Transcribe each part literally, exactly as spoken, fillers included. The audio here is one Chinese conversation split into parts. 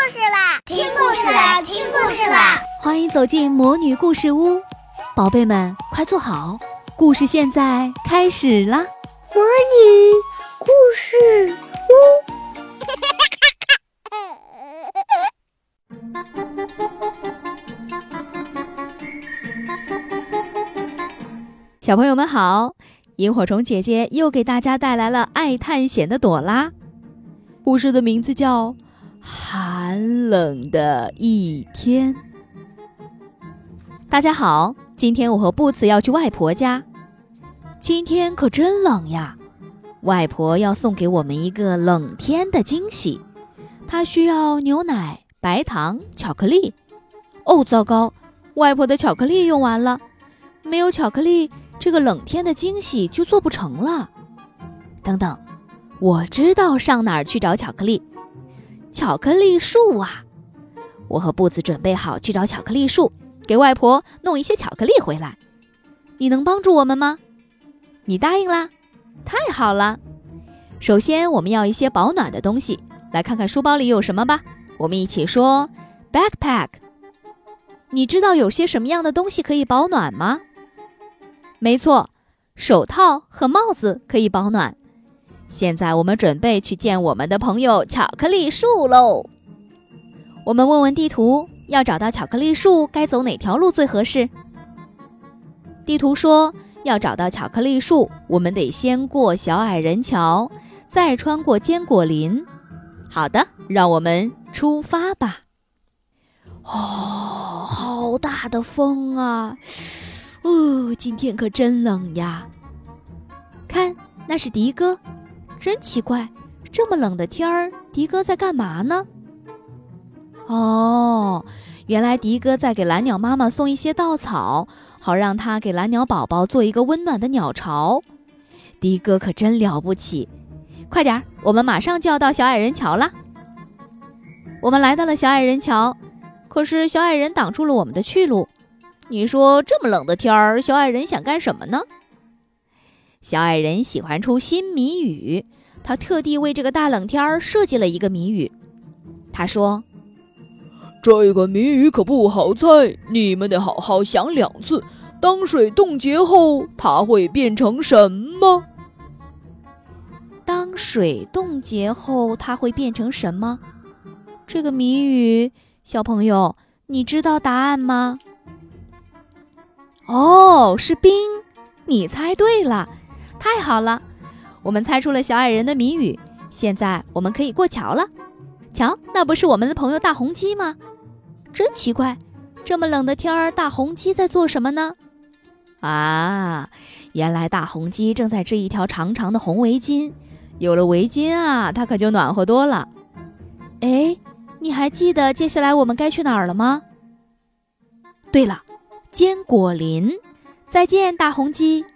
事啦，听故事啦，听故事啦！ 欢迎走进魔女故事屋，宝贝们快坐好，故事现在开始啦！ 魔女故事屋。 小朋友们好，萤火虫姐姐又给大家带来了爱探险的朵拉。故事的名字叫寒冷的一天。大家好，今天我和布茨要去外婆家。今天可真冷呀，外婆要送给我们一个冷天的惊喜。她需要牛奶、白糖、巧克力。哦，糟糕，外婆的巧克力用完了，没有巧克力，这个冷天的惊喜就做不成了。等等，我知道上哪儿去找巧克力。巧克力树啊！我和布子准备好去找巧克力树，给外婆弄一些巧克力回来。你能帮助我们吗？你答应啦？太好了！首先我们要一些保暖的东西，来看看书包里有什么吧。我们一起说 backpack。 你知道有些什么样的东西可以保暖吗？没错，手套和帽子可以保暖。现在我们准备去见我们的朋友巧克力树喽。我们问问地图，要找到巧克力树该走哪条路最合适？地图说，要找到巧克力树，我们得先过小矮人桥，再穿过坚果林。好的，让我们出发吧。哦，好大的风啊！哦，今天可真冷呀。看，那是迪哥。真奇怪，这么冷的天儿，迪哥在干嘛呢？哦，原来迪哥在给蓝鸟妈妈送一些稻草，好让她给蓝鸟宝宝做一个温暖的鸟巢。迪哥可真了不起！快点，我们马上就要到小矮人桥了。我们来到了小矮人桥，可是小矮人挡住了我们的去路。你说这么冷的天儿，小矮人想干什么呢？小矮人喜欢出新谜语，他特地为这个大冷天儿设计了一个谜语。他说， 这个谜语可不好猜，你们得好好想两次。当水冻结后，它会变成什么？ 当水冻结后，它会变成什么？这个谜语，小朋友，你知道答案吗？哦，是冰，你猜对了。太好了，我们猜出了小矮人的谜语，现在我们可以过桥了。瞧，那不是我们的朋友大红鸡吗？真奇怪，这么冷的天儿，大红鸡在做什么呢？啊，原来大红鸡正在织一条长长的红围巾，有了围巾啊，它可就暖和多了。哎，你还记得接下来我们该去哪儿了吗？对了，坚果林。再见，大红鸡。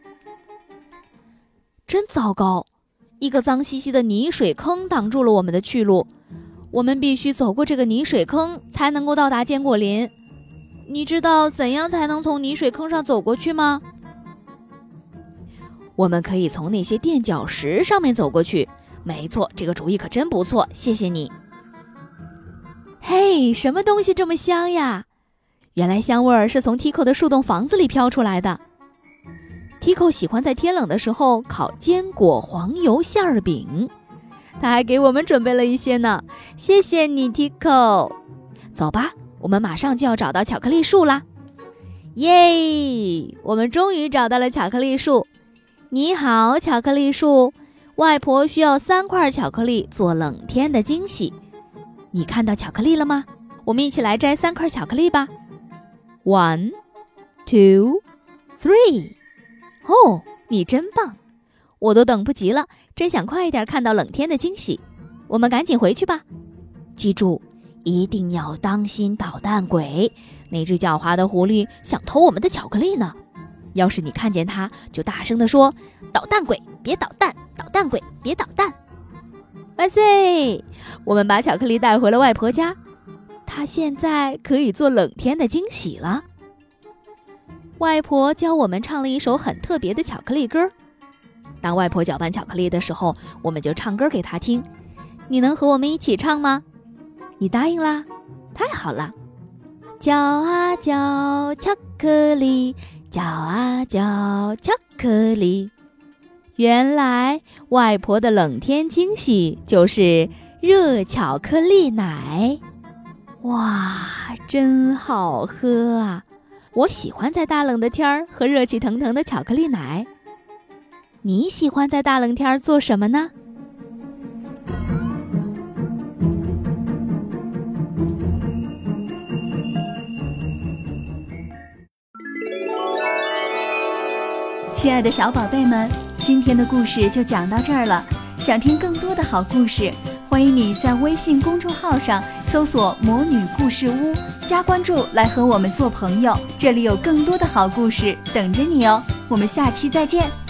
真糟糕，一个脏兮兮的泥水坑挡住了我们的去路，我们必须走过这个泥水坑才能够到达坚果林。你知道怎样才能从泥水坑上走过去吗？我们可以从那些垫脚石上面走过去。没错，这个主意可真不错，谢谢你。嘿，什么东西这么香呀？原来香味儿是从 Tico 的树洞房子里飘出来的。Tico 喜欢在天冷的时候烤坚果黄油馅儿饼，他还给我们准备了一些呢。谢谢你 Tico。 走吧，我们马上就要找到巧克力树啦。耶，我们终于找到了巧克力树。你好，巧克力树，外婆需要三块巧克力做冷天的惊喜。你看到巧克力了吗？我们一起来摘三块巧克力吧。 One, two, three。哦，你真棒！我都等不及了，真想快一点看到冷天的惊喜。我们赶紧回去吧。记住，一定要当心捣蛋鬼，那只狡猾的狐狸想偷我们的巧克力呢。要是你看见它，就大声地说，捣蛋鬼别捣蛋，捣蛋鬼别捣蛋。哇塞，我们把巧克力带回了外婆家，她现在可以做冷天的惊喜了。外婆教我们唱了一首很特别的巧克力歌。当外婆搅拌巧克力的时候，我们就唱歌给她听。你能和我们一起唱吗？ 你答应啦？太好了。嚼啊嚼巧克力，嚼啊嚼巧克力。原来外婆的冷天惊喜就是热巧克力奶。哇，真好喝啊！我喜欢在大冷的天儿喝热气腾腾的巧克力奶。你喜欢在大冷天儿做什么呢？ 亲爱的小宝贝们，今天的故事就讲到这儿了。想听更多的好故事，欢迎你在微信公众号上搜索魔女故事屋，加关注来和我们做朋友，这里有更多的好故事等着你哦。我们下期再见。